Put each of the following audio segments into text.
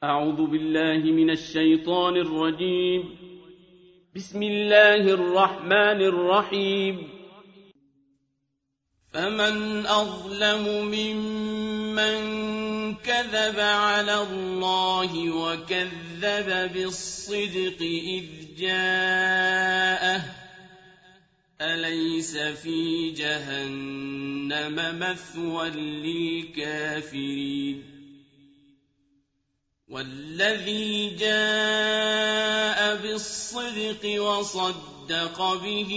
أعوذ بالله من الشيطان الرجيم. بسم الله الرحمن الرحيم. فمن أظلم ممن كذب على الله وكذب بالصدق إذ جاءه أليس في جهنم مثوى للكافرين والذي جاء بالصدق وصدق به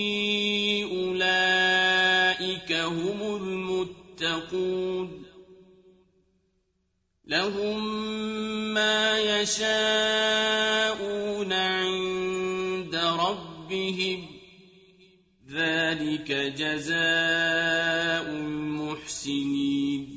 أولئك هم المتقون لهم ما يشاءون عند ربهم ذلك جزاء المحسنين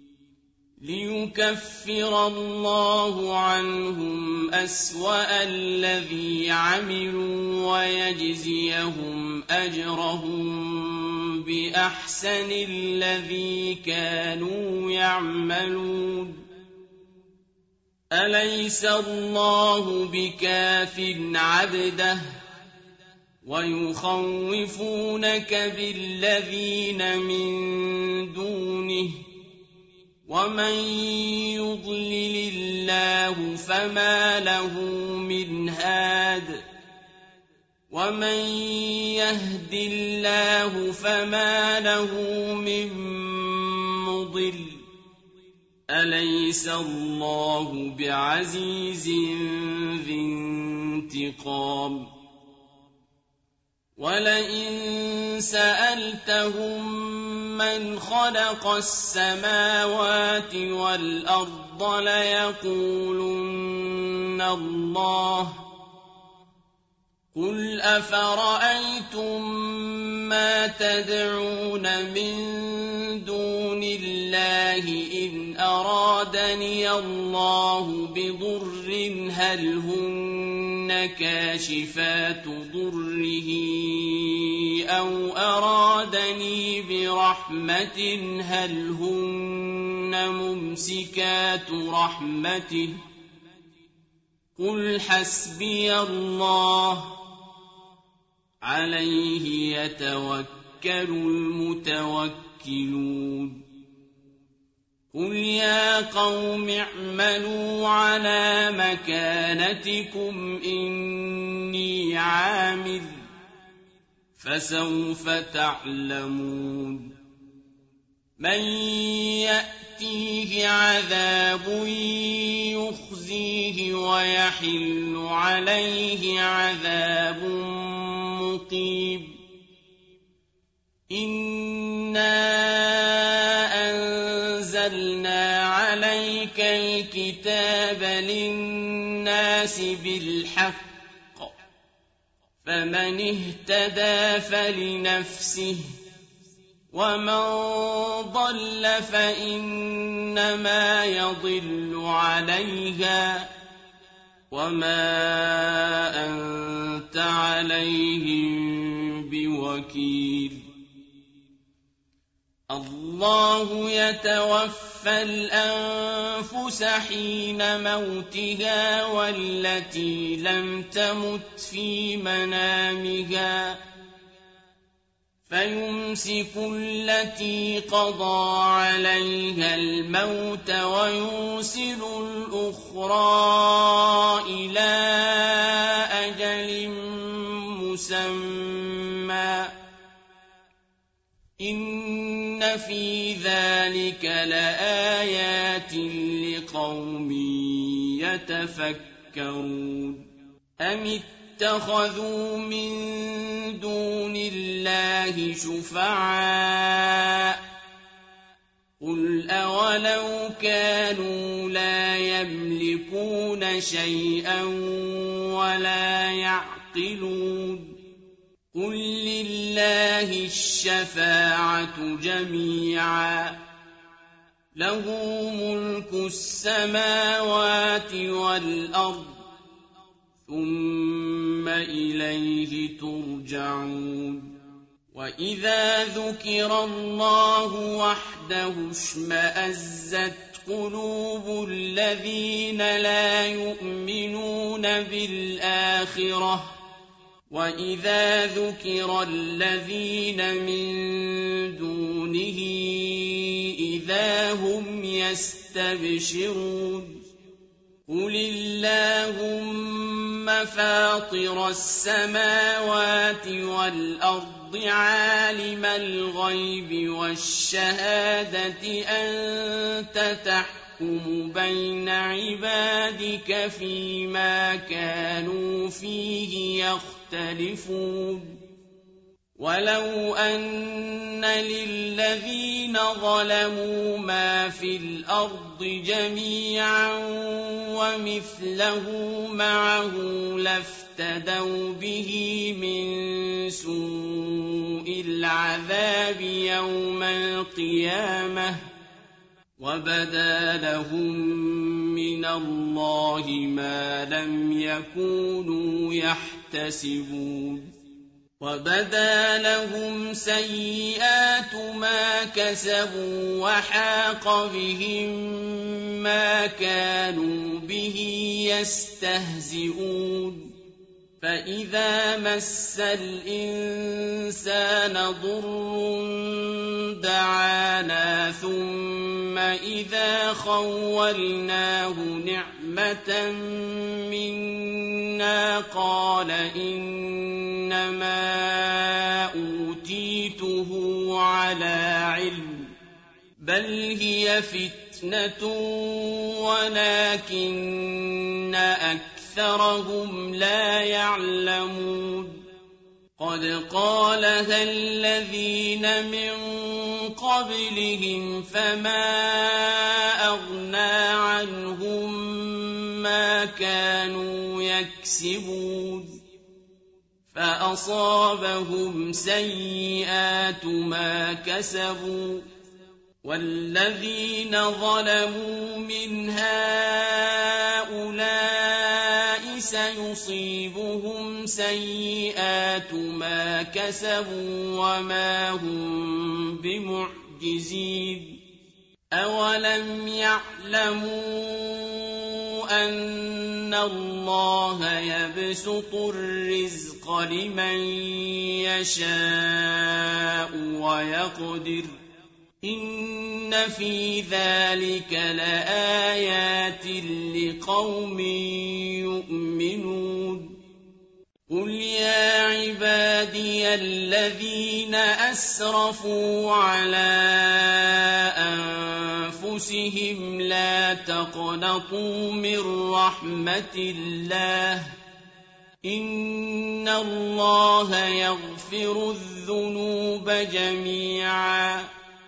ليكفر الله عنهم أسوأ الذي عملوا ويجزيهم أجرهم بأحسن الذي كانوا يعملون أليس الله بكاف عبده ويخوفونك بالذين من دونه ومن يضلل الله فما له من هاد ومن يهد الله فما له من مضل أليس الله بعزيز ذي انتقام ولئن سألتهم من خلق السماوات والأرض ليقولن الله قل أفرأيتم ما تدعون من دون الله إن أرادني الله بضر هل هن كاشفات ضره أو أرادني برحمة هل هن ممسكات رحمته قل حسبي الله عليه يتوكل المتوكلون قل يا قوم اعملوا على مكانتكم إني عامل فسوف تعلمون من يأتيه عذاب يخزيه ويحل عليه عذاب مقيم إنا أنزلنا عليك الكتاب للناس بالحق فمن اهتدى فلنفسه ومن ضل فإنما يضل عليها وما أنت عليهم بوكيل الله يتوفى الأنفس حين موتها والتي لم تمت في منامها فيمسك التي قضى عليها الموت ويرسل الأخرى إلى أجل مسمى إن في ذلك لآيات لقوم يتفكرون أم اتخذوا من دون الله شفعاء قل أولو كانوا لا يملكون شيئا ولا يعقلون قل لله الشفاعة جميعا له ملك السماوات والأرض ثم إليه ترجعون وإذا ذكر الله وحده اشمأزت قلوب الذين لا يؤمنون بالآخرة وإذا ذكر الذين من دونه إذا هم يستبشرون قل اللهم فاطر السماوات والأرض عالم الغيب والشهادة أنت تحكم بين عبادك فيما كانوا فيه يختلفون ولو أن للذين ظلموا ما في الأرض جميعا ومثله معه لافتدوا به من سوء العذاب يوم القيامة وبدا لهم من الله ما لم يكونوا يحتسبون وبدا لهم سيئات ما كسبوا وحاق بهم ما كانوا به يستهزئون فإذا مس الإنسان ضر دعانا ثم إذا خولناه نعمة منا قال إنما أوتيته على علم بل هي فتنة ولكن أكثرهم لا يعلمون قد قالها الذين من قبلهم فما أغنى عنهم ما كانوا يكسبون فأصابهم سيئات ما كسبوا والذين ظلموا من هؤلاء سيصيبهم سيئات ما كسبوا وما هم بمعجزين أولم يعلموا أن الله يبسط الرزق لمن يشاء ويقدر إن في ذلك لآيات لقوم يؤمنون قل يا عبادي الذين أسرفوا على أنفسهم لا تقنطوا من رحمة الله إن الله يغفر الذنوب جميعا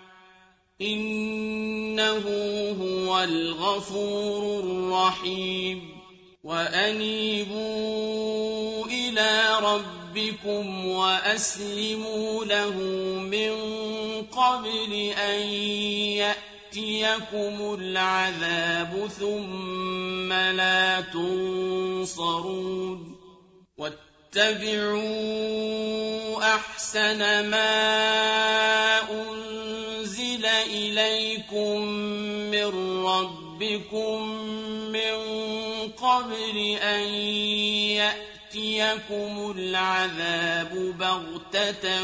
إنه هو الغفور الرحيم وأنيبوا إلى ربكم وأسلموا له من قبل أن يأتيكم العذاب ثم لا تنصرون واتبعوا أحسن ما أنزل إليكم من ربكم من قبل أن يأتيكم العذاب بغتة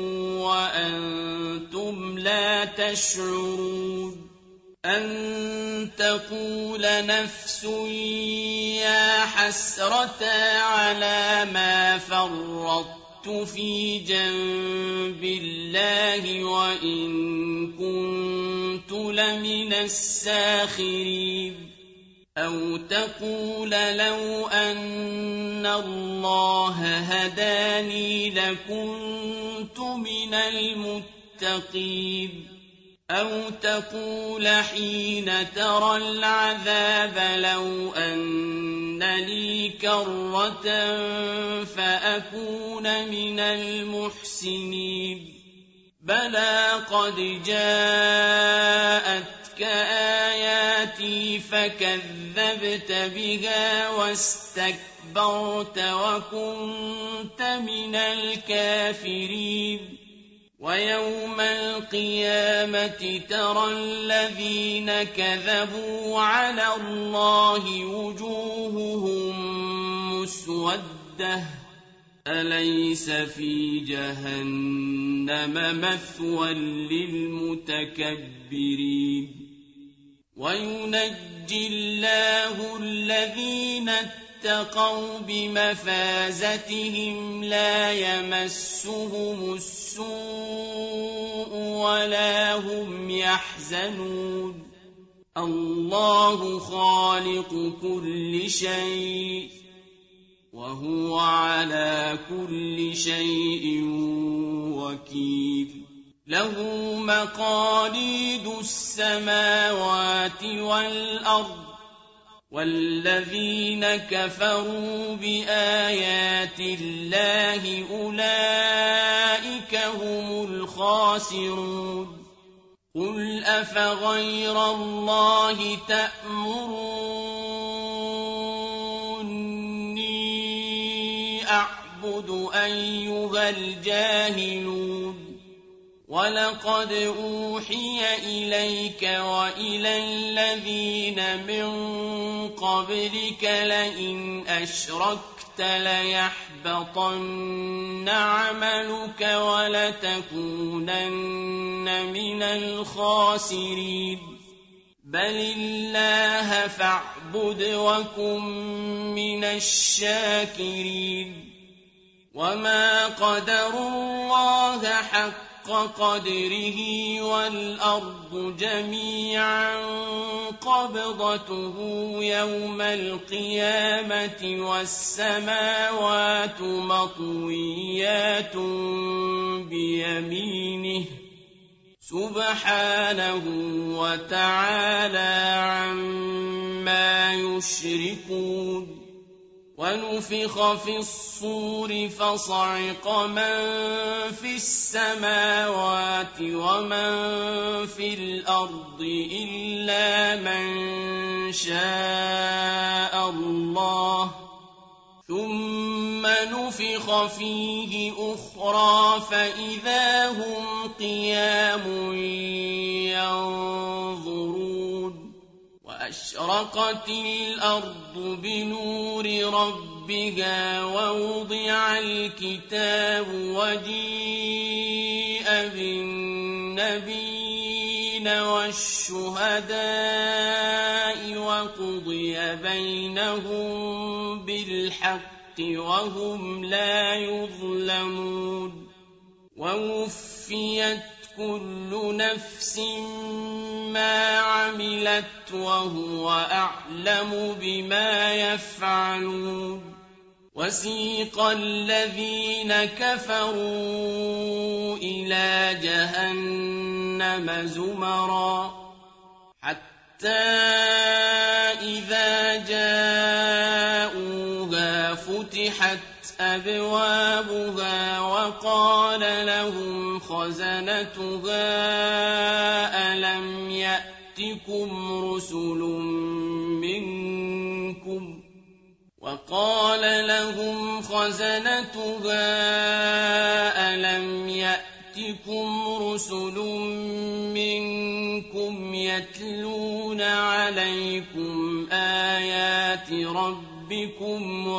وأنتم لا تشعرون أن تقول نفس يا حسرة على ما فرطت في جنب الله وإن كنت لمن الساخرين أو تقول لو أن الله هداني لكنت من المتقين أو تقول حين ترى العذاب لو أن لي كرة فأكون من المحسنين بلى قد جاءتك آياتي فكذبت بها واستكبرت وكنت من الكافرين ويوم القيامة ترى الذين كذبوا على الله وجوههم مسودة أليس في جهنم مثوى للمتكبرين وينجي الله الذين اتقوا بمفازتهم لا يمسهم السوء ولا هم يحزنون الله خالق كل شيء وهو على كل شيء وكيل له مقاليد السماوات والأرض والذين كفروا بآيات الله أولئك هم الخاسرون قل أفغير الله تأمروني أعبد أيها الجاهلون ولقد أوحي إليك وإلى الذين من قبلك لئن أشركت ليحبطن عملك ولتكونن من الخاسرين بل الله فاعبد وكن من الشاكرين وما قدروا الله حق قدره والأرض جميعا قبضته يوم القيامة والسماوات مطويات بيمينه سبحانه وتعالى عما يشركون ونفخ في الصور فصعق من في السماوات ومن في الأرض إلا من شاء الله ثم نفخ فيه أخرى فإذا هم قيام ينظرون وأشرقت الأرض بنور ربها ووضع الكتاب وجيء بالنبيين والشهداء وقضي بينهم بالحق وهم لا يظلمون ووفيت كل نفس ما عملت وهو أعلم بما يفعلون وسيق الذين كفروا إلى جهنم زمرا حتى إذا جاءوها فتحت أبوابها وقال لهم خزنتها ألم يأتكم رسل منكم يتلون عليكم آيات ربكم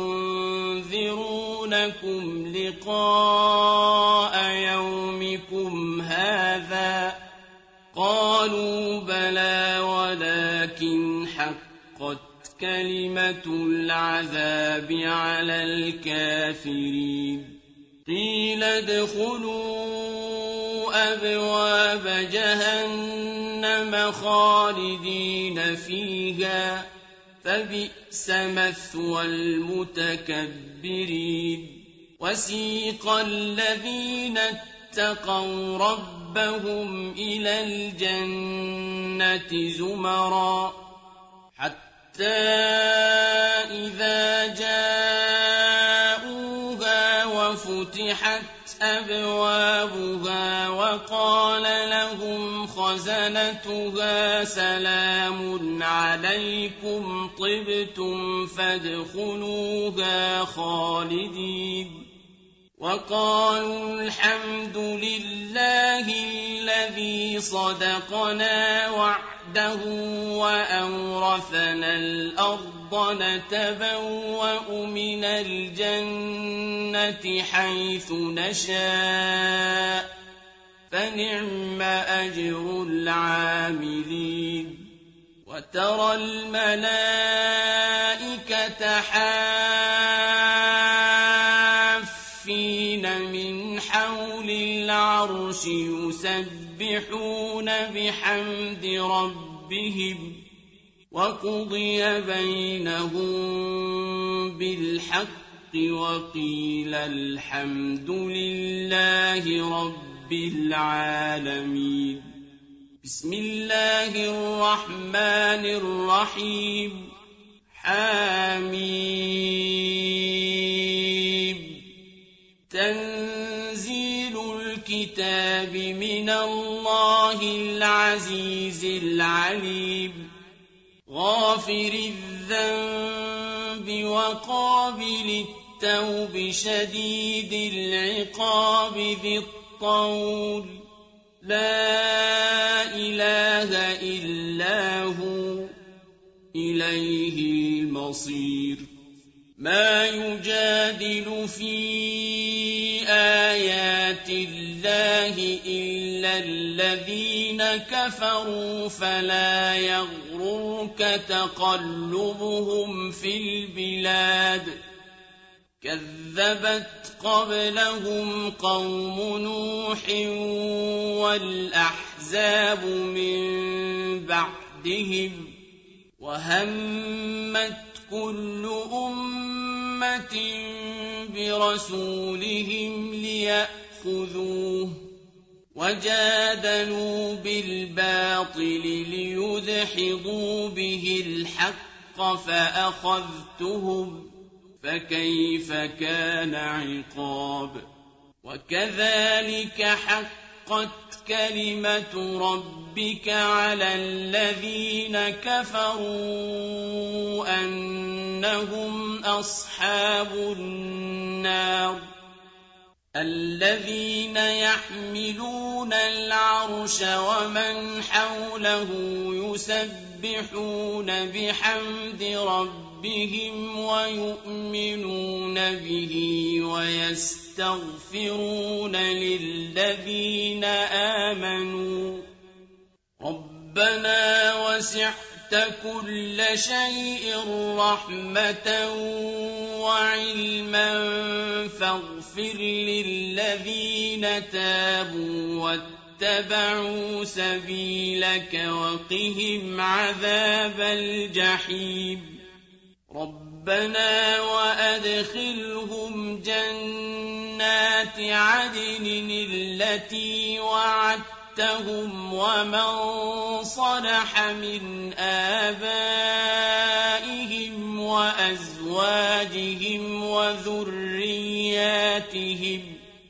وينذرونكم لقاء يومكم هذا قالوا بلى ولكن حقت كلمة العذاب على الكافرين قيل ادخلوا أبواب جهنم خالدين فيها فبئس مثوى المتكبرين وسيق الذين اتقوا ربهم إلى الجنة زمرا حتى إذا جاءوها وفتحت أبوابها وقال لهم خزنتها سلام عليكم طبتم فادخلوها خالدين وقالوا الحمد لله الذي صدقنا وعده وأورثنا الأرض نتبوأ من الجنة حيث نشاء فنعم أجر العاملين وترى الملائكة حافين من حول العرش يسبحون بحمد ربهم وقضي بينهم بالحق وقيل الحمد لله رب العالمين. بسم الله الرحمن الرحيم. حميم. تنزيل الكتاب من الله العزيز العليم غافر الذنب وقابل التوب شديد العقاب ذي الطول لا إله إلا هو إليه المصير. ما يجادل في آيات الله إلا الذين كفروا فلا يغررك تقلبهم في البلاد. كذبت قبلهم قوم نوح والأحزاب من بعدهم وهمت كل أمة برسولهم ليأخذوه وجادلوا بالباطل ليدحضوا به الحق فأخذتهم فكيف كان عقاب. وكذلك حقت كلمة ربك على الذين كفروا أنهم أصحاب النار. الذين يحملون العرش ومن حوله يسبحون بحمد ربهم ويؤمنون به ويستغفرون للذين آمنوا ربنا وسعت كل شيء رحمة وعلما فاغفر للذين تابوا واتبعوا سبيلك وقهم عذاب الجحيم. ربنا وأدخلهم جنات عدن التي وعدتهم ومن صلح من آبائهم وأزواجهم وذرياتهم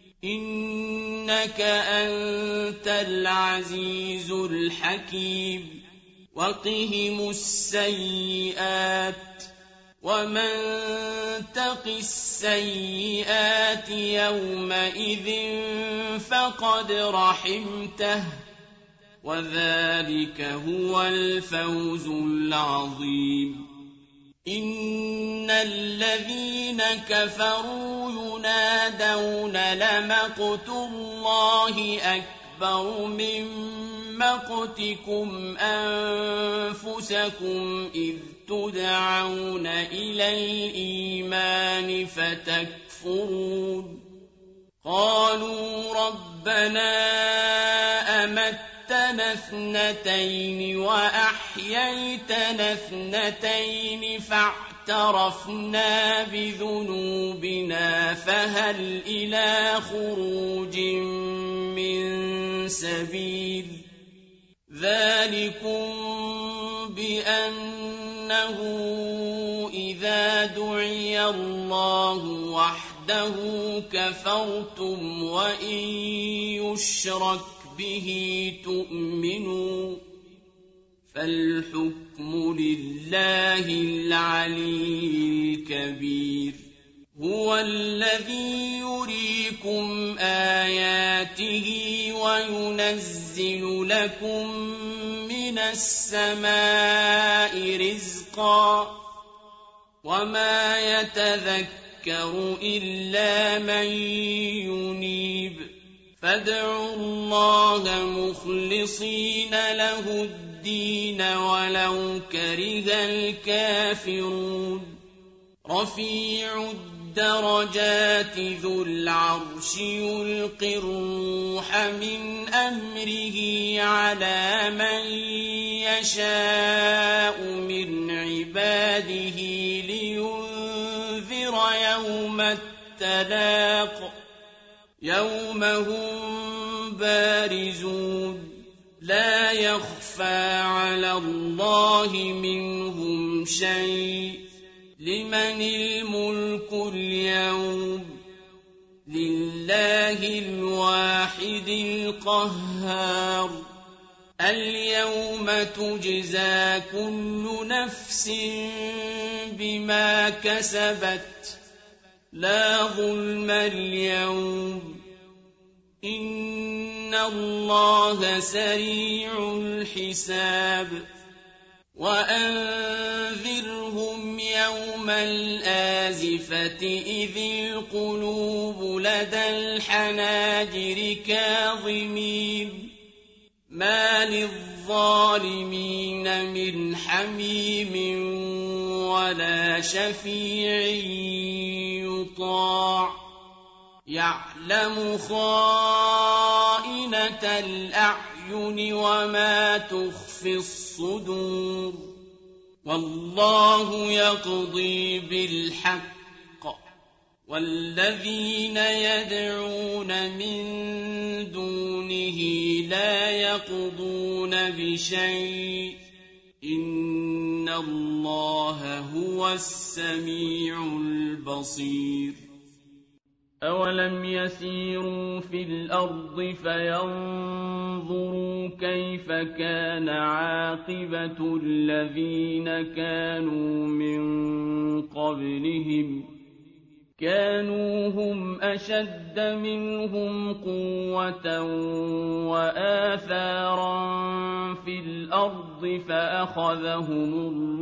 إنك أنت العزيز الحكيم. وقهم السيئات ومن تق السيئات يومئذ فقد رحمته وذلك هو الفوز العظيم. إن الذين كفروا ينادون لمقت الله أكبر من مقتكم أنفسكم إذ تدعون إلى الإيمان فتكفرون. قالوا ربنا أمتنا اثنتين وأحييتنا اثنتين فاعترفنا بذنوبنا فهل إلى خروج من سبيل. ذلكم بأنه إذا دعي الله وحده كفرتم وإن يشرك به تؤمنوا فالحكم لله العلي الكبير. هُوَ الَّذِي يُرِيكُمْ آيَاتِهِ وَيُنَزِّلُ لَكُم مِّنَ السَّمَاءِ رِزْقًا ۚ وَمَا يَتَذَكَّرُ إِلَّا مَن يُنِيبُ فَادْعُوا اللَّهَ مُخْلِصِينَ لَهُ الدِّينَ وَلَوْ كَرِهَ الْكَافِرُونَ رَفِيعُ الدَّرَجَاتِ ذُو الْعَرْشِ يُلْقِي الرُّوحَ مِنْ أَمْرِهِ عَلَىٰ مَن يَشَاءُ مِنْ عِبَادِهِ لِيُنذِرَ يَوْمَ التَّلَاقِ يَوْمَ هُم بَارِزُونَ لَا يَخْفَىٰ عَلَى اللَّهِ مِنْهُمْ شَيْءٌ لِمَنِ الْمُلْكُ الْيَوْمَ لِلَّهِ الْوَاحِدِ الْقَهَّارِ الْيَوْمَ تُجْزَىٰ كُلُّ نَفْسٍ بِمَا كَسَبَتْ لَا ظُلْمَ الْيَوْمَ إِنَّ اللَّهَ سَرِيعُ الْحِسَابِ وَأَنذِرْهُمْ يَوْمَ الْآزِفَةِ إِذِ الْقُلُوبُ لَدَى الْحَنَاجِرِ كَاظِمِينَ مَا لِلظَّالِمِينَ مِنْ حَمِيمٍ وَلَا شَفِيعٍ يُطَاعُ يَعْلَمُ خَائِنَةَ الْأَعْيُنِ وَمَا تُخْفِي الصُّدُورُ وَاللَّهُ يَقْضِي بِالْحَقِّ وَالَّذِينَ يَدْعُونَ مِن دُونِهِ لَا يَقْضُونَ بِشَيْءٍ إِنَّ اللَّهَ هُوَ السَّمِيعُ الْبَصِيرُ أَوَلَمْ يَسِيرُوا فِي الْأَرْضِ فَيَنظُرُوا كَيْفَ كَانَ عَاقِبَةُ الَّذِينَ كَانُوا مِن قَبْلِهِمْ كَانُوا هُمْ أَشَدَّ مِنْهُمْ قُوَّةً وَآثَارًا فِي الْأَرْضِ فَأَخَذَهُمُ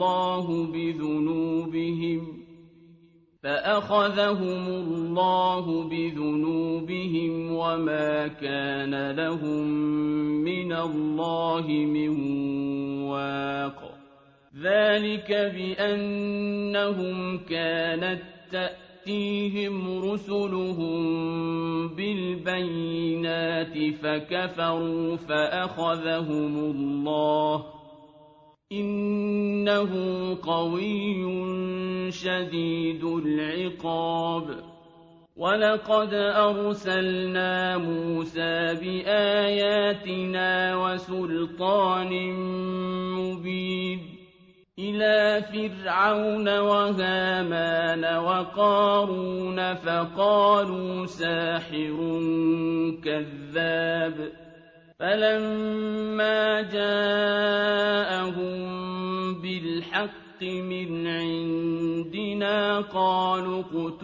اللَّهُ بِذُنُوبِهِمْ وَمَا كَانَ لَهُم مِّنَ اللَّهِ مِن وَاقٍ ذَٰلِكَ بِأَنَّهُمْ كَانَت تَّأْتِيهِمْ رُسُلُهُم بِالْبَيِّنَاتِ فَكَفَرُوا فَأَخَذَهُمُ اللَّهُ إِنَّهُ قَوِيٌّ شَدِيدُ الْعِقَابِ وَلَقَدْ أَرْسَلْنَا مُوسَىٰ بِآيَاتِنَا وَسُلْطَانٍ مُّبِينٍ إِلَىٰ فِرْعَوْنَ وَهَامَانَ وَقَارُونَ فَقَالُوا سَاحِرٌ كَذَّابٌ فَلَمَّا جَاءَهُم بِالْحَقِّ مِنْ عِندِنَا قَالُوا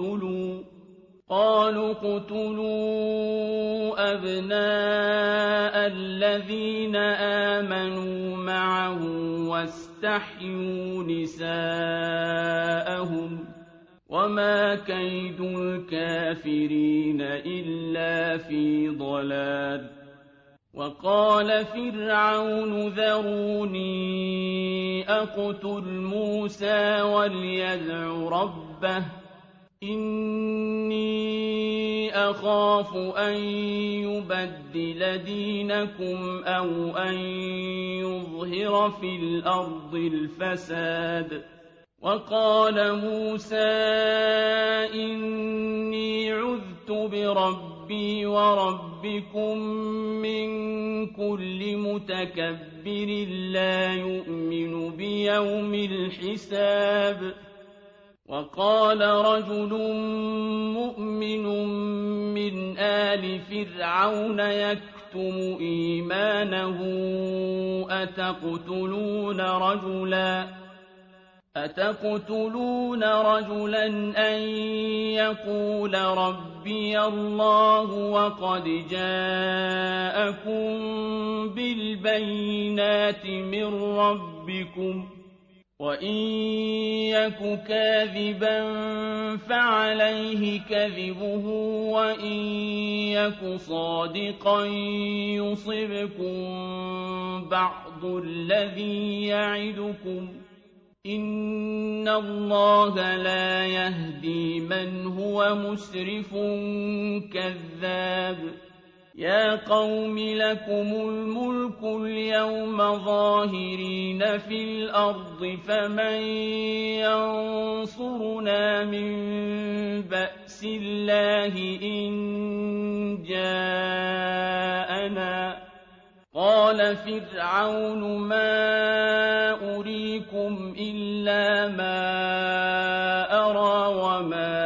اقْتُلُوا أَبْنَاءَ الَّذِينَ آمَنُوا مَعَهُ وَاسْتَحْيُوا نِسَاءَهُمْ ۚ وَمَا كَيْدُ الْكَافِرِينَ إِلَّا فِي ضَلَالٍ وَقَالَ فِرْعَوْنُ ذَرُونِي أَقْتُلْ مُوسَىٰ وَلْيَدْعُ رَبَّهُ إِنِّي أَخَافُ أَن يُبَدِّلَ دِينَكُمْ أَوْ أَن يُظْهِرَ فِي الْأَرْضِ الْفَسَادَ وَقَالَ مُوسَىٰ إِنِّي عُذْتُ بِرَبِّي وَرَبِّكُم مِّن كُلِّ مُتَكَبِّرٍ لَّا يُؤْمِنُ بِيَوْمِ الْحِسَابِ وَقَالَ رَجُلٌ مُّؤْمِنٌ مِّنْ آلِ فِرْعَوْنَ يَكْتُمُ إِيمَانَهُ أتقتلون رجلا أن يقول ربي الله وقد جاءكم بالبينات من ربكم وإن يك كاذبا فعليه كذبه وإن يك صادقا يصبكم بعض الذي يعدكم إن الله لا يهدي من هو مسرف كذاب يا قوم لكم الملك اليوم ظاهرين في الأرض فمن ينصرنا من بأس الله إن جاءنا قال فرعون ما أريكم إلا ما أرى وما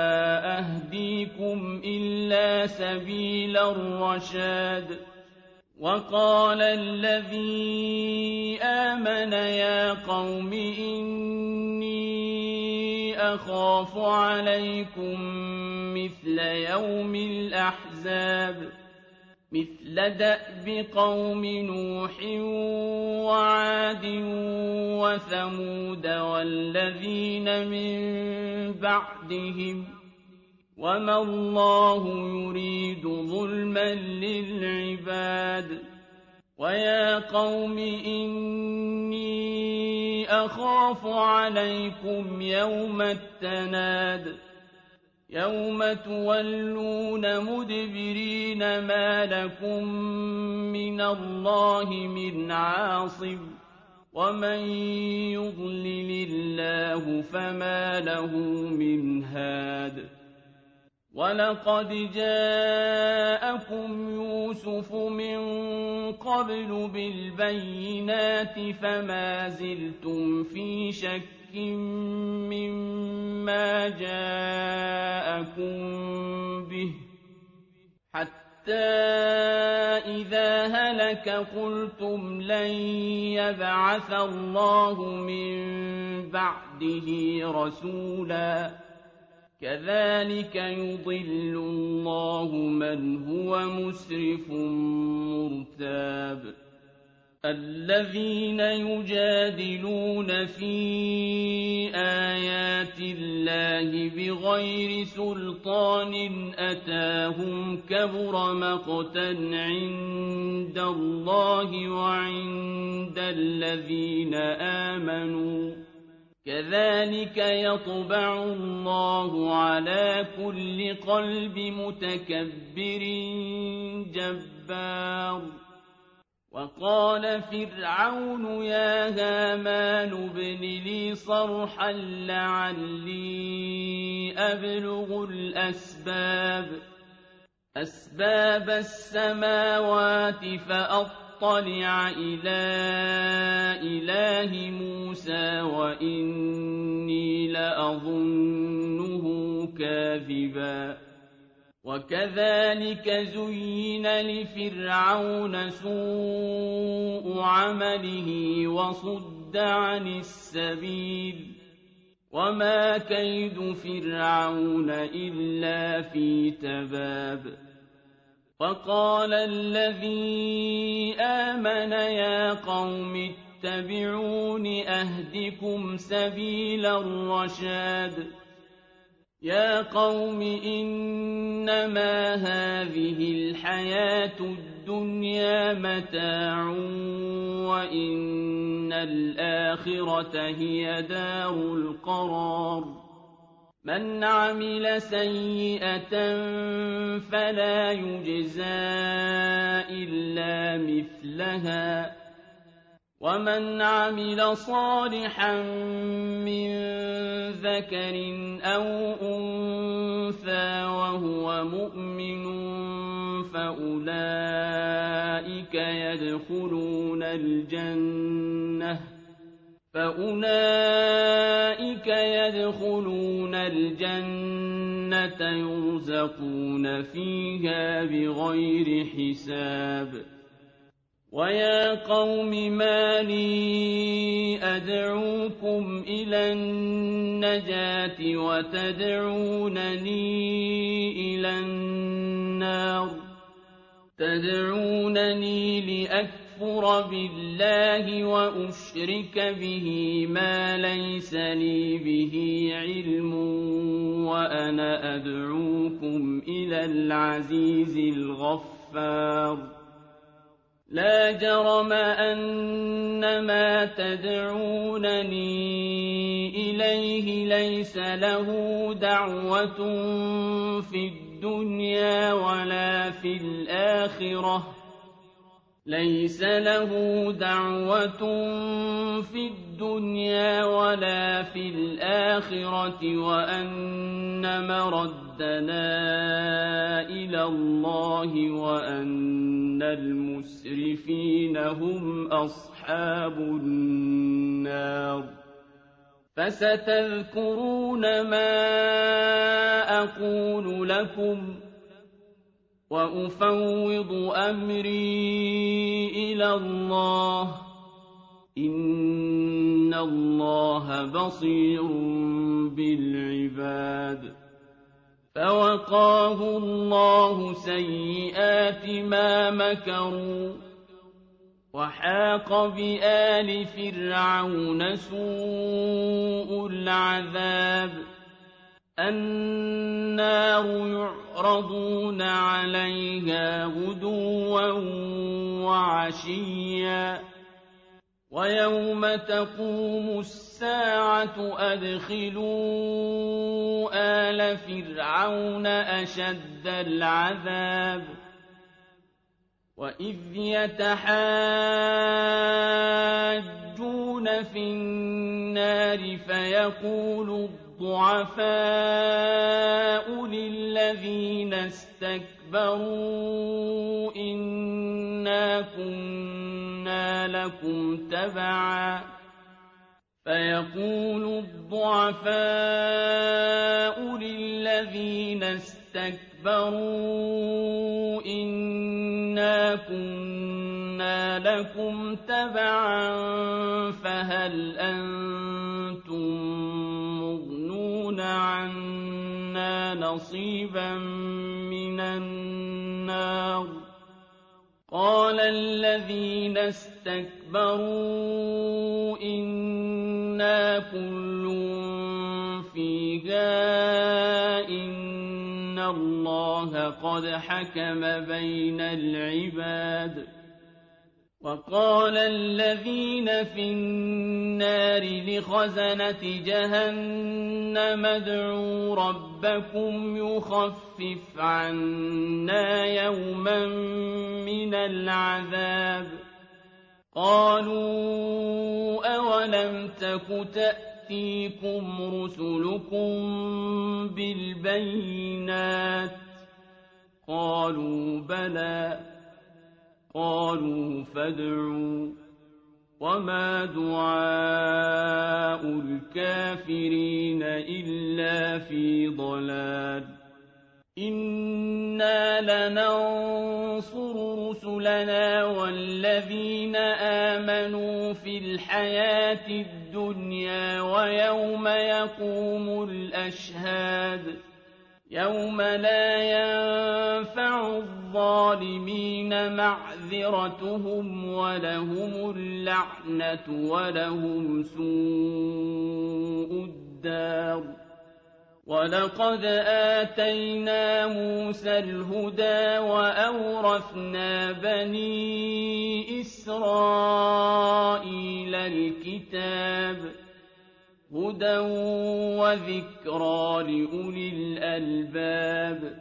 أهديكم إلا سبيل الرشاد وقال الذي آمن يا قوم إني أخاف عليكم مثل يوم الأحزاب مثل دأب قوم نوح وعاد وثمود والذين من بعدهم وما الله يريد ظلما للعباد ويا قوم إني أخاف عليكم يوم التناد يوم تولون مدبرين ما لكم من الله من عاصم ومن يضلل الله فما له من هاد ولقد جاءكم يوسف من قبل بالبينات فما زلتم في شك مما جاءكم به حتى إذا هلك قلتم لن يبعث الله من بعده رسولا كذلك يضل الله من هو مسرف مرتاب الذين يجادلون في آيات الله بغير سلطان أتاهم كبر مقتا عند الله وعند الذين آمنوا كذلك يطبع الله على كل قلب متكبر جبار وقال فرعون يا هامان ابن لي صرحا لعلي أبلغ أسباب السماوات فأطلع إلى إله موسى وإني لأظنه كاذبا وكذلك زين لفرعون سوء عمله وصد عن السبيل وما كيد فرعون إلا في تباب وقال الذي آمن يا قوم اتبعون أهدكم سبيل الرشاد يا قوم إنما هذه الحياة الدنيا متاع وإن الآخرة هي دار القرار من عمل سيئة فلا يجزى إلا مثلها ومن عمل صالحا من ذكر أو أنثى وهو مؤمن فأولئك يدخلون الجنة يرزقون فيها بغير حساب وَيَا قَوْمِ مَا لِي أَدْعُوكُمْ إِلَى النَّجَاةِ وَتَدْعُونَنِي إِلَى النَّارِ تَدْعُونَنِي لِأَكْفُرَ بِاللَّهِ وَأُشْرِكَ بِهِ مَا لَيْسَ لِي بِهِ عِلْمٌ وَأَنَا أَدْعُوكُمْ إِلَى الْعَزِيزِ الْغَفَّارِ لا جرم أن ما تدعونني إليه ليس له دعوة في الدنيا ولا في الآخرة ليس له دعوة في الدنيا ولا في الآخرة وأن مردنا إلى الله وأن المسرفين هم أصحاب النار فستذكرون ما أقول لكم وأفوض أمري إلى الله إن الله بصير بالعباد فوقاه الله سيئات ما مكروا وحاق بآل فرعون سوء العذاب النار يعرضون عليها غدوا وعشيا ويوم تقوم الساعة أدخلوا آل فرعون أشد العذاب وإذ يتحاجون في النار فيقول الضعفاء للذين استكبروا إنا كنا لكم تبعا فيقول الضعفاء للذين استكبروا إنا كنا لكم تبعا فهل أنتم مغنون عنا نصيبا من النار قال الذين استكبروا إنا كل فيها إن الله قد حكم بين العباد وقال الذين في النار لخزنة جهنم ادعوا ربكم يخفف عنا يوما من العذاب قالوا أولم تك تأتيكم رسلكم بالبينات قالوا بلى قالوا فادعوا وما دعاء الكافرين إلا في ضلال إنا لننصر رسلنا والذين آمنوا في الحياة الدنيا ويوم يقوم الأشهاد يوم لا ينفع الظالمين معذرتهم ولهم اللعنة ولهم سوء الدار ولقد آتينا موسى الهدى وأورثنا بني إسرائيل الكتاب هدى وذكرى لأولي الألباب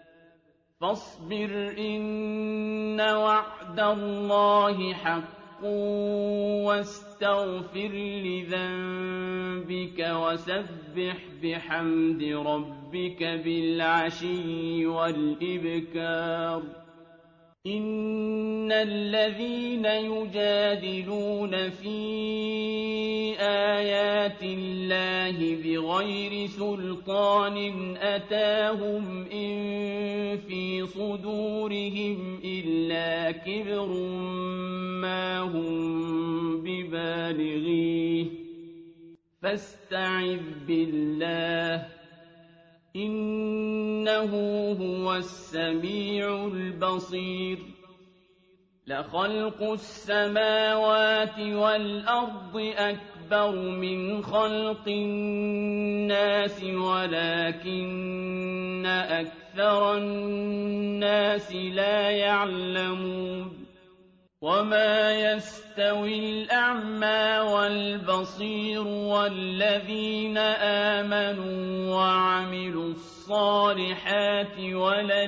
فاصبر إن وعد الله حق واستغفر لذنبك وسبح بحمد ربك بالعشي والإبكار إن الذين يجادلون في آيات الله بغير سلطان أتاهم إن في صدورهم إلا كبر ما هم ببالغيه فاستعذ بالله إنه هو السميع البصير لخلق السماوات والأرض أكبر من خلق الناس ولكن أكثر الناس لا يعلمون وما يستوي الأعمى والبصير والذين آمنوا وعملوا الصالحات ولا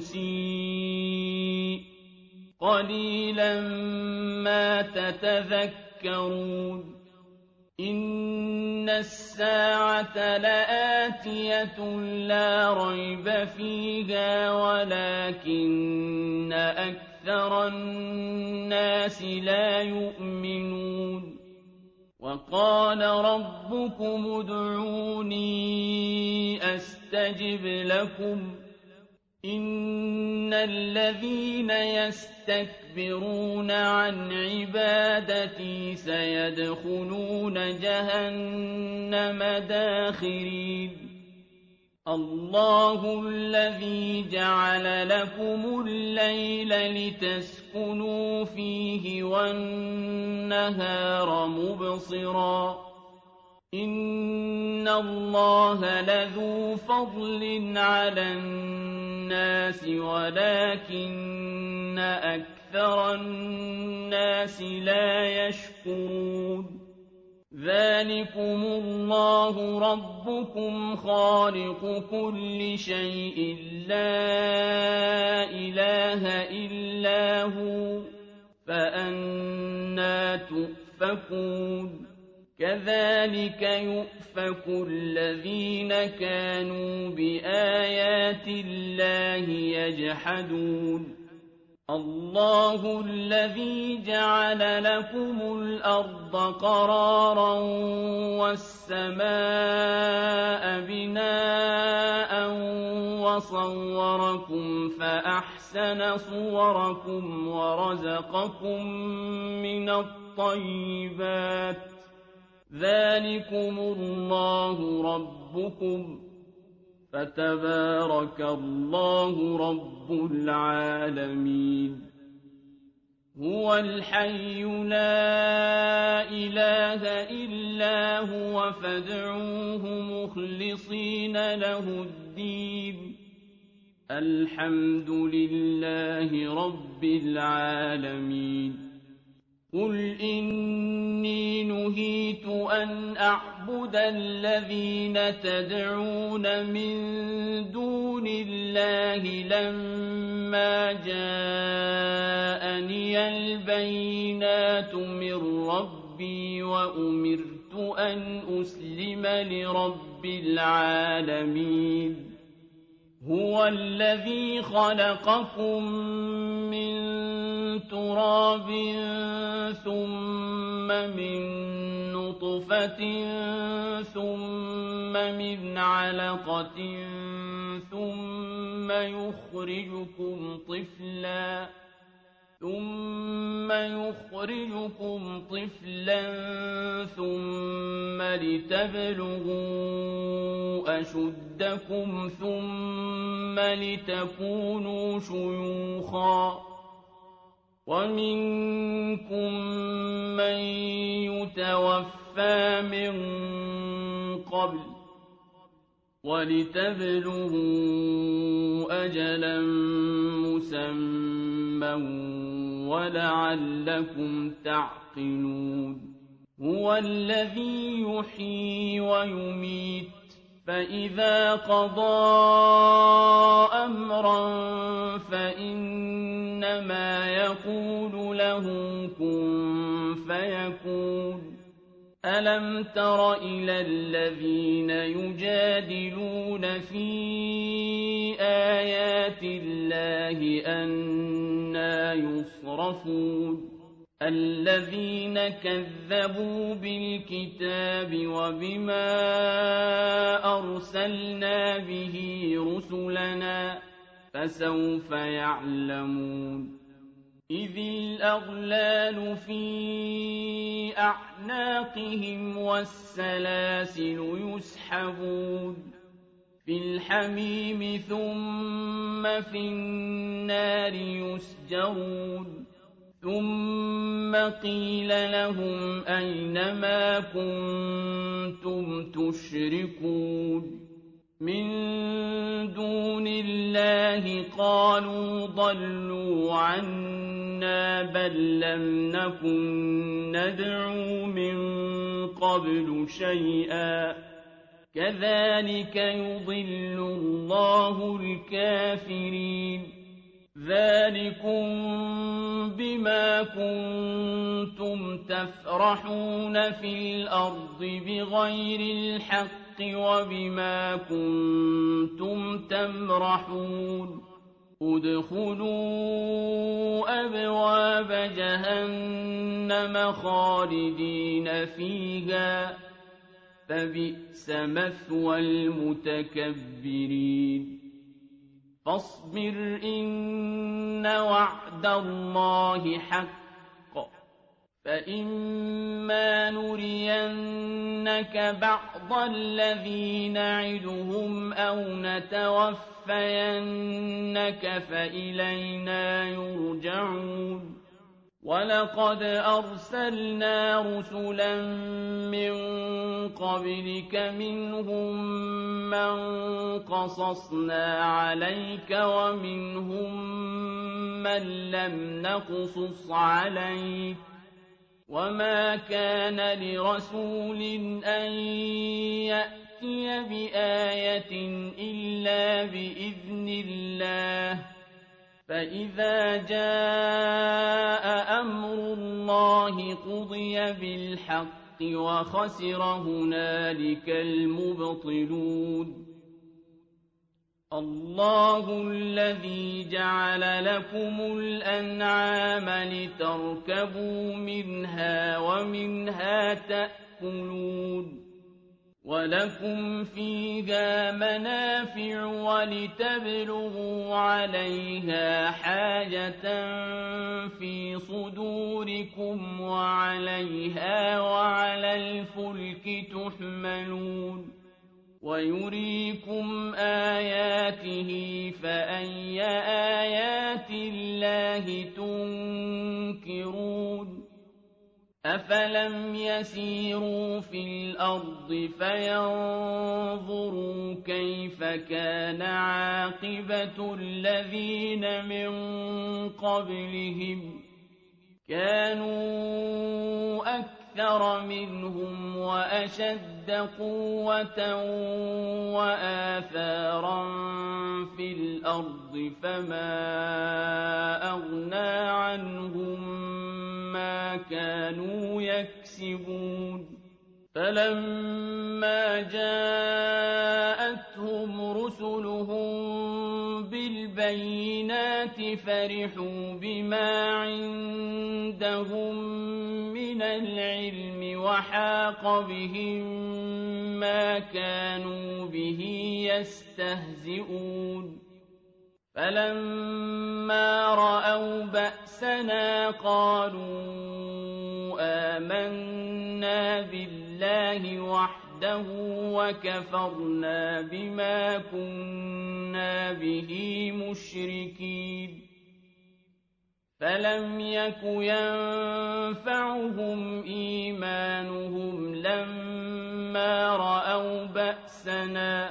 المسيء قليلا ما تتذكرون إن الساعة لآتية لا ريب فيها ولكن أكثر الناس لا يؤمنون وقال ربكم ادعوني أستجب لكم إن الذين يستكبرون عن عبادتي سيدخلون جهنم داخرين الله الذي جعل لكم الليل لتسكنوا فيه والنهار مبصرا إن الله لذو فضل على الناس ولكن أكثر الناس لا يشكرون ذلكم الله ربكم خالق كل شيء لا إله إلا هو فأنى تؤفكون كذلك يؤفك الذين كانوا بآيات الله يجحدون الله الذي جعل لكم الأرض قرارا والسماء بناء وصوركم فأحسن صوركم ورزقكم من الطيبات ذلكم الله ربكم فتبارك الله رب العالمين هو الحي لا إله إلا هو فادعوه مخلصين له الدين الحمد لله رب العالمين قل إني نهيت أن أعبد الذين تدعون من دون الله لما جاءني البينات من ربي وأمرت أن أسلم لرب العالمين هو الذي خلقكم من تراب ثم من نطفة ثم من علقة ثم يخرجكم طفلا ثم لتبلغوا أشدكم ثم لتكونوا شيوخا ومنكم من يتوفى من قبل ولتبلغوا أجلا مسمى ولعلكم تعقلون هو الذي يحيي ويميت فإذا قضى أمرا فإنما يقول له كن فيكون ألم تر إلى الذين يجادلون في آيات الله أن أَنَّىٰ يُصْرَفُونَ الَّذِينَ كَذَّبُوا بِالْكِتَابِ وَبِمَا أَرْسَلْنَا بِهِ رُسُلَنَا فَسَوْفَ يَعْلَمُونَ إِذِ الْأَغْلَالُ فِي أَعْنَاقِهِمْ وَالسَّلَاسِلُ يُسْحَبُونَ فِي الْحَمِيمِ ثُمَّ فِي النَّارِ يُسْجَرُونَ ثُمَّ قِيلَ لَهُمْ أَيْنَ مَا كُنتُمْ تُشْرِكُونَ مِن دُونِ اللَّهِ قَالُوا ضَلُّوا عَنَّا بَل لَّمْ نَكُن نَّدْعُو مِن قَبْلُ شَيْئًا كَذَٰلِكَ يُضِلُّ اللَّهُ الْكَافِرِينَ ذَٰلِكُم بِمَا كُنتُمْ تَفْرَحُونَ فِي الْأَرْضِ بِغَيْرِ الْحَقِّ وَبِمَا كُنتُمْ تَمْرَحُونَ ادْخُلُوا أَبْوَابَ جَهَنَّمَ خَالِدِينَ فِيهَا فَبِئْسَ مَثْوَى الْمُتَكَبِّرِينَ فاصبر إن وعد الله حق فإما نرينك بعض الذي نعدهم أو نتوفينك فإلينا يرجعون ولقد أرسلنا رسلا من قبلك منهم من قصصنا عليك ومنهم من لم نقصص عليك وما كان لرسول أن يأتي بآية إلا بإذن الله فإذا جاء أمر الله قضي بالحق وخسر هنالك المبطلون الله الذي جعل لكم الأنعام لتركبوا منها ومنها تأكلون ولكم فيها منافع ولتبلغوا عليها حاجة في صدوركم وعليها وعلى الفلك تحملون ويريكم آياته فأي آيات الله تنكرون أفلم يسيروا في الأرض فينظروا كيف كان عاقبة الذين من قبلهم كانوا أكثر منهم وأشد قوة وآثارا في الأرض فما أغنى عنهم ما كانوا يكسبون فلما جاءتهم رسلهم بالبينات فرحوا بما عندهم من العلم وحاق بهم ما كانوا به يستهزئون فلما رأوا بأسنا قالوا آمنا بالله وحده وكفرنا بما كنا به مشركين فلم يك ينفعهم إيمانهم لما رأوا بأسنا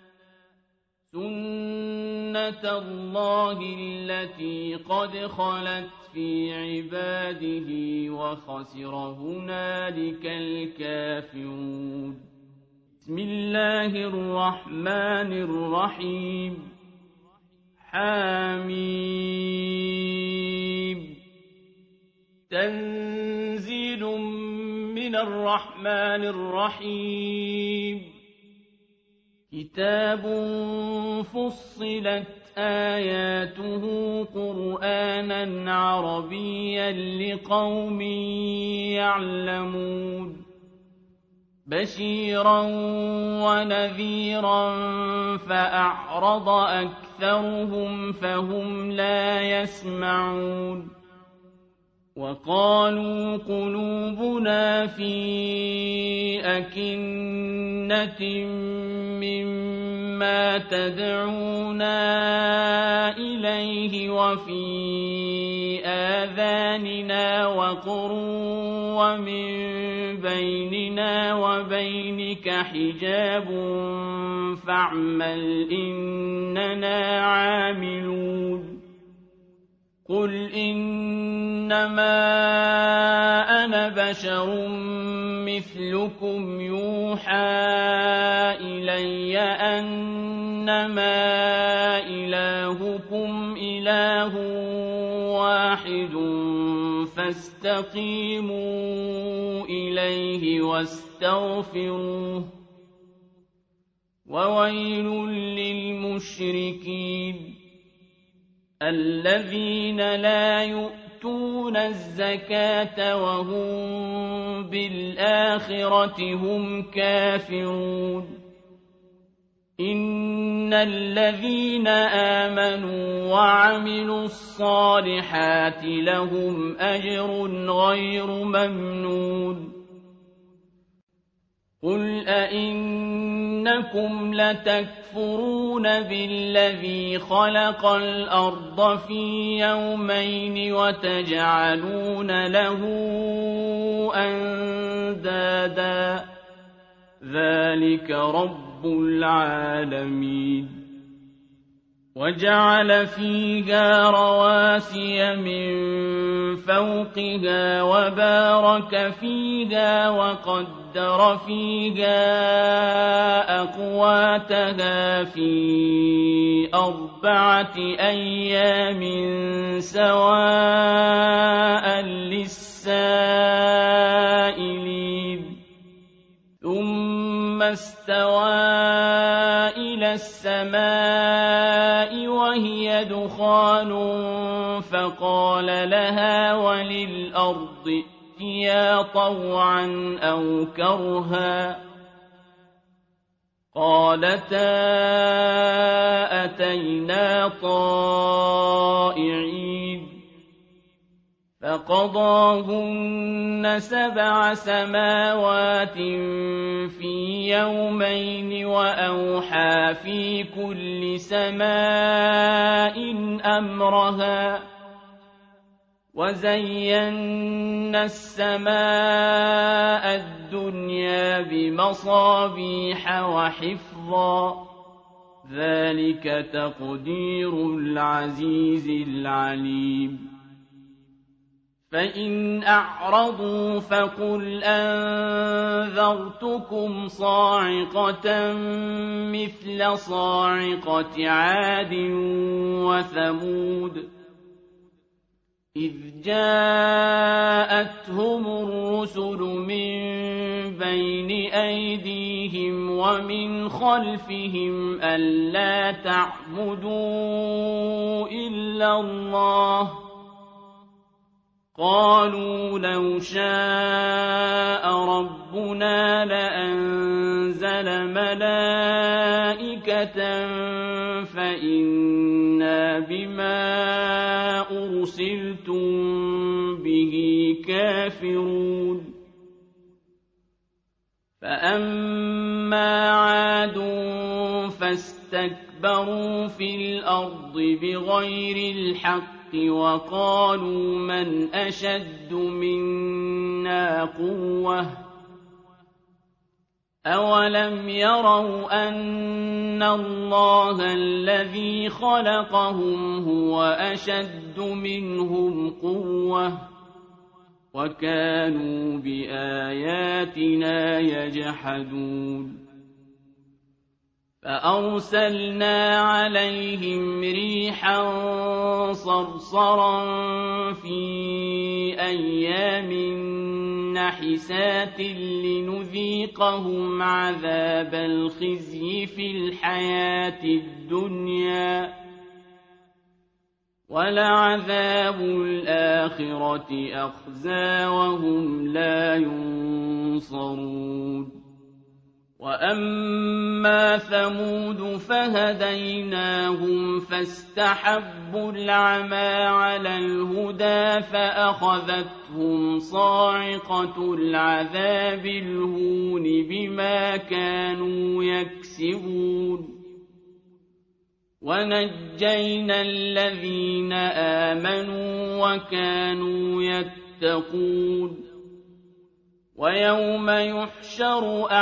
سنة الله التي قد خلت في عباده وخسر هنالك الكافرون بسم الله الرحمن الرحيم حميم تنزيل من الرحمن الرحيم كتاب فصلت آياته قرآنا عربيا لقوم يعلمون بشيرا ونذيرا فأعرض أكثرهم فهم لا يسمعون وقالوا قلوبنا في أكنة مما تدعونا إليه وفي آذاننا وقر ومن بيننا وبينك حجاب فاعمل إننا عاملون قل إنما أنا بشر مثلكم يوحى إلي أنما إلهكم إله واحد فاستقيموا إليه واستغفروه وويل للمشركين الذين لا يؤتون الزكاة وهم بالآخرة هم كافرون إن الذين آمنوا وعملوا الصالحات لهم أجر غير ممنون قل أئنكم لتكفرون بالذي خلق الأرض في يومين وتجعلون له أندادا ذلك رب العالمين وجعل فيها رواسي من فوقها وبارك فيها وقدر فيها أقواتها في 4 أيام سواء للسائلين ثم استوى إلى السماء وهي دخان فقال لها وللأرض ائتيا طوعا أو كرها قالتا أتينا طائعين فقضاهن 7 سماوات في يومين وأوحى في كل سماء أمرها وزينا السماء الدنيا بمصابيح وحفظا ذلك تقدير العزيز العليم فإن أعرضوا فقل أنذرتكم صاعقة مثل صاعقة عاد وثمود إذ جاءتهم الرسل من بين أيديهم ومن خلفهم ألا تعبدوا إلا الله قالوا لو شاء ربنا لأنزل ملائكة فإنا بما أرسلتم به كافرون فأما عاد فاستكبروا في الأرض بغير الحق وقالوا من أشد منا قوة أولم يروا أن الله الذي خلقهم هو أشد منهم قوة وكانوا بآياتنا يجحدون فأرسلنا عليهم ريحا صرصرا في أيام حسات لنذيقهم عذاب الخزي في الحياة الدنيا ولعذاب الآخرة أخزى وهم لا ينصرون وأما ثمود فهديناهم فاستحبوا العمى على الهدى فأخذتهم صاعقة العذاب الهون بما كانوا يكسبون ونجينا الذين آمنوا وكانوا يتقون ويوم يحشر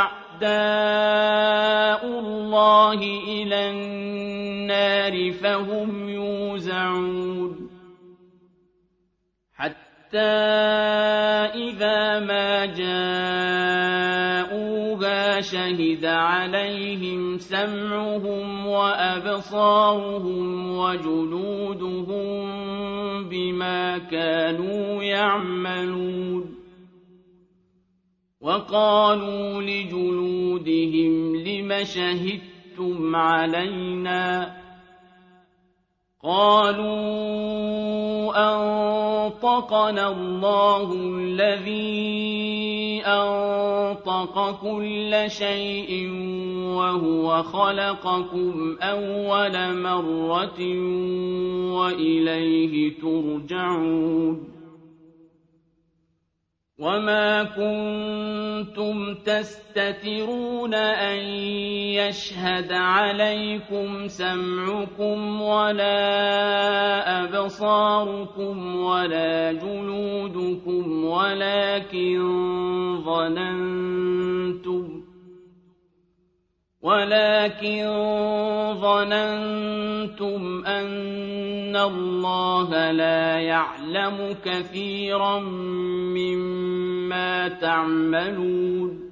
أعداء الله إلى النار فهم يوزعون حتى إذا ما جاءوها شهد عليهم سمعهم وأبصارهم وجلودهم بما كانوا يعملون وقالوا لجلودهم لم شهدتم علينا قالوا أنطقنا الله الذي أنطق كل شيء وهو خلقكم أول مرة وإليه ترجعون وما كنتم تستترون أن يشهد عليكم سمعكم ولا أبصاركم ولا جلودكم ولكن ظننتم أن الله لا يعلم كثيرا مما تعملون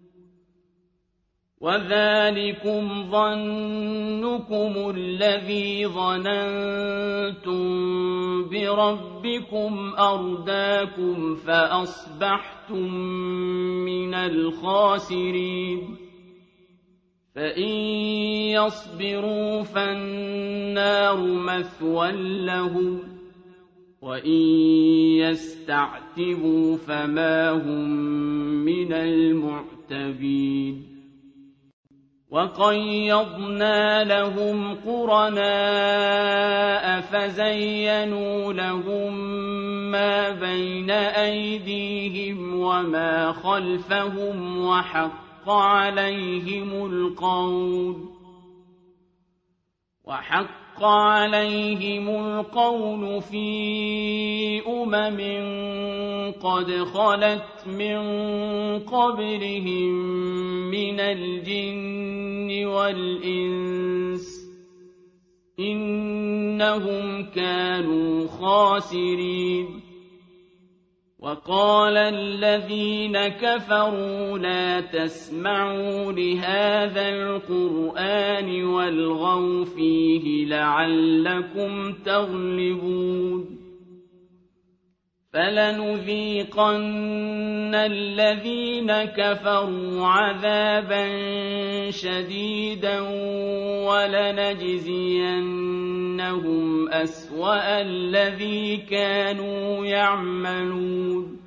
وذلكم ظنكم الذي ظننتم بربكم أرداكم فأصبحتم من الخاسرين فإن يصبروا فالنار مثوى لهم وإن يستعتبوا فما هم من المعتبين وقيضنا لهم قرناء فزينوا لهم ما بين أيديهم وما خلفهم وحق عليهم القول في قد خلت من قبلهم من الجن والإنس إنهم كانوا خاسرين وقال الذين كفروا لا تسمعوا لهذا القرآن والغوا فيه لعلكم تغلبون فلنذيقن الذين كفروا عذابا شديدا ولنجزينهم أسوأ الذي كانوا يعملون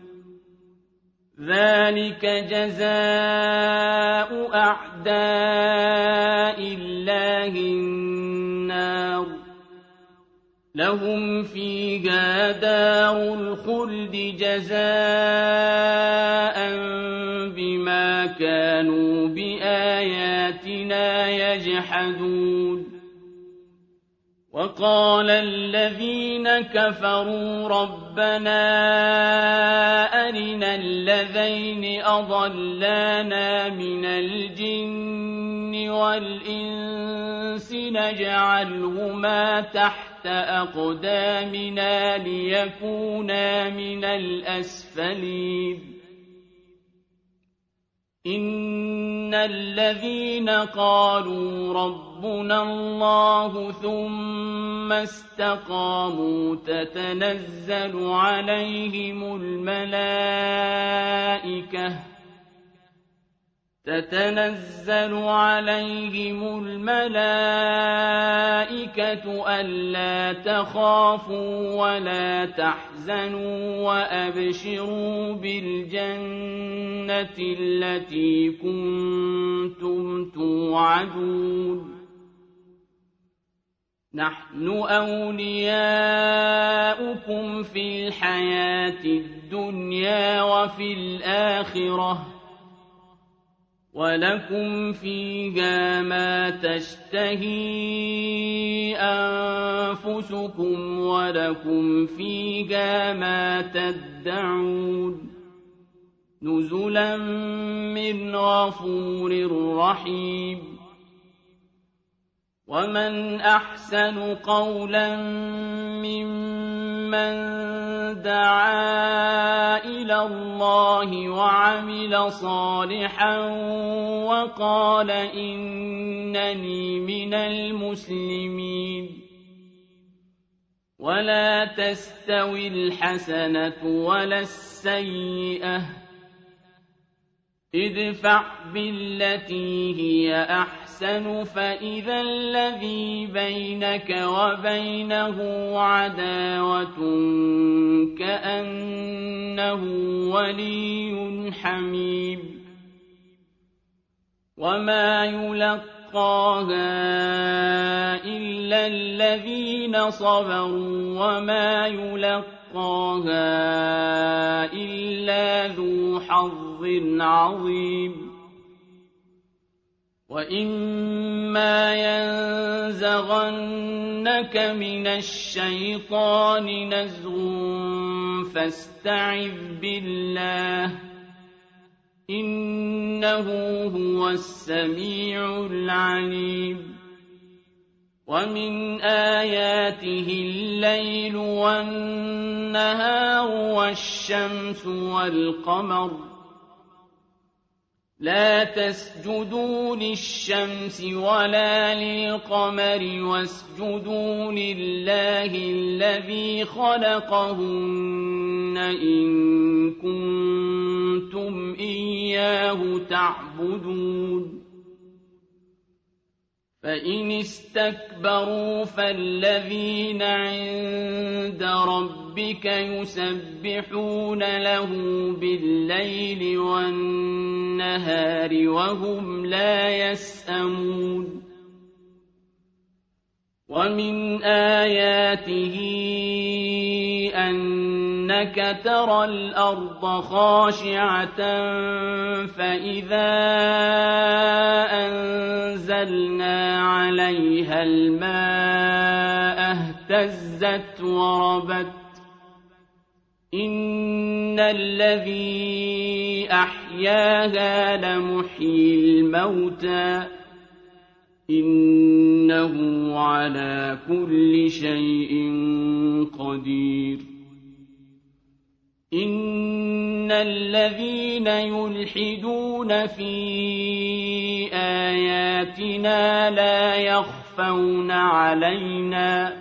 ذلك جزاء أعداء الله النار لهم فيها دار الخلد جزاء بما كانوا بآياتنا يجحدون وقال الذين كفروا ربنا أرنا الذين أضلانا من الجن والإنس نجعلهما تحت أقدامنا ليكونا من الأسفلين إن الذين قالوا ربنا الله ثم استقاموا تتنزل عليهم الملائكة ألا تخافوا ولا تحزنوا وأبشروا بالجنة التي كنتم توعدون نحن أولياؤكم في الحياة الدنيا وفي الآخرة ولكم فيها ما تشتهي أنفسكم ولكم فيها ما تدعون نزلا من غفور رحيم ومن أحسن قولا ممن دعا إلى الله وعمل صالحا وقال إنني من المسلمين ولا تستوي الحسنة ولا السيئة ادفع بالتي هي أحسن فإذا الذي بينك وبينه عداوة كأنه ولي حميم وما يلقاها إلا الذين صبروا وما يلقاها إلا ذو حظ عظيم وإما ينزغنك من الشيطان نزغ فاستعذ بالله إنه هو السميع العليم ومن آياته الليل والنهار والشمس والقمر لا تسجدوا للشمس ولا للقمر واسجدوا لله الذي خلقهن إن كنتم إياه تعبدون فإن استكبروا فالذين عند ربك يسبحون له بالليل والنهار وهم لا يسأمون ومن آياته أنك ترى الأرض خاشعة فإذا أنزلنا عليها الماء اهتزت وربت إن الذي أحياها لمحيي الموتى إنه على كل شيء قدير إن الذين يلحدون في آياتنا لا يخفون علينا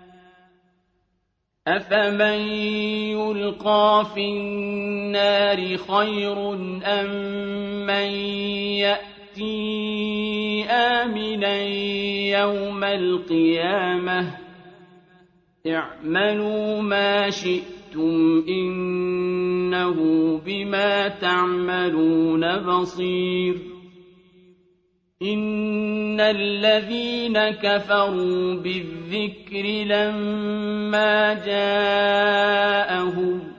أفمن يلقى في النار خير أم من يأتي آمنا يوم القيامة اعملوا ما شئتم إنه بما تعملون بصير إن الذين كفروا بالذكر لما جاءهم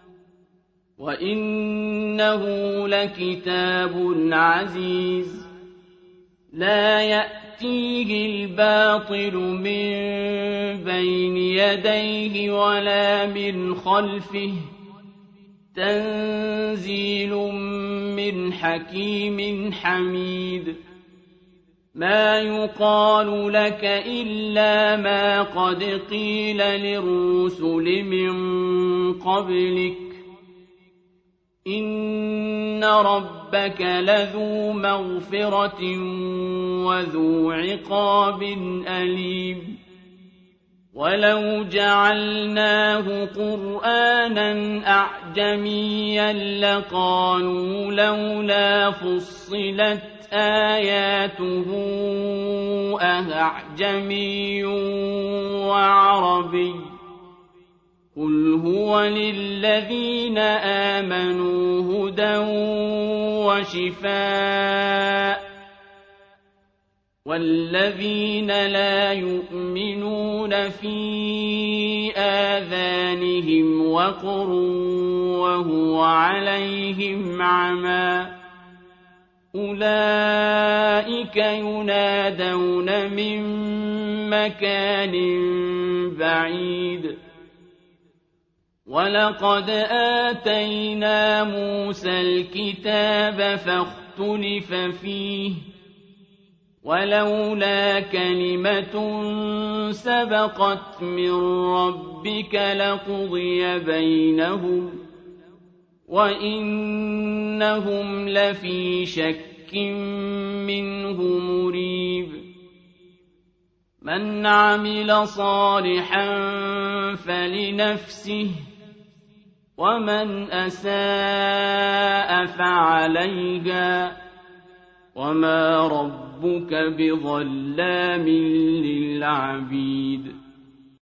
وإنه لكتاب عزيز لا يأتيه الباطل من بين يديه ولا من خلفه تنزيل من حكيم حميد ما يقال لك إلا ما قد قيل للرسل من قبلك إن ربك لذو مغفرة وذو عقاب أليم ولو جعلناه قرآنا أعجميا لقالوا لولا فصلت آياته أأعجمي وعربي قل هو للذين آمنوا هدى وشفاء والذين لا يؤمنون في آذانهم وقر وهو عليهم عمى أولئك ينادون من مكان بعيد ولقد آتينا موسى الكتاب فاختلف فيه ولولا كلمة سبقت من ربك لقضي بينهم وإنهم لفي شك منه مريب من عمل صالحا فلنفسه ومن أساء فعليها وما ربك بظلام للعبيد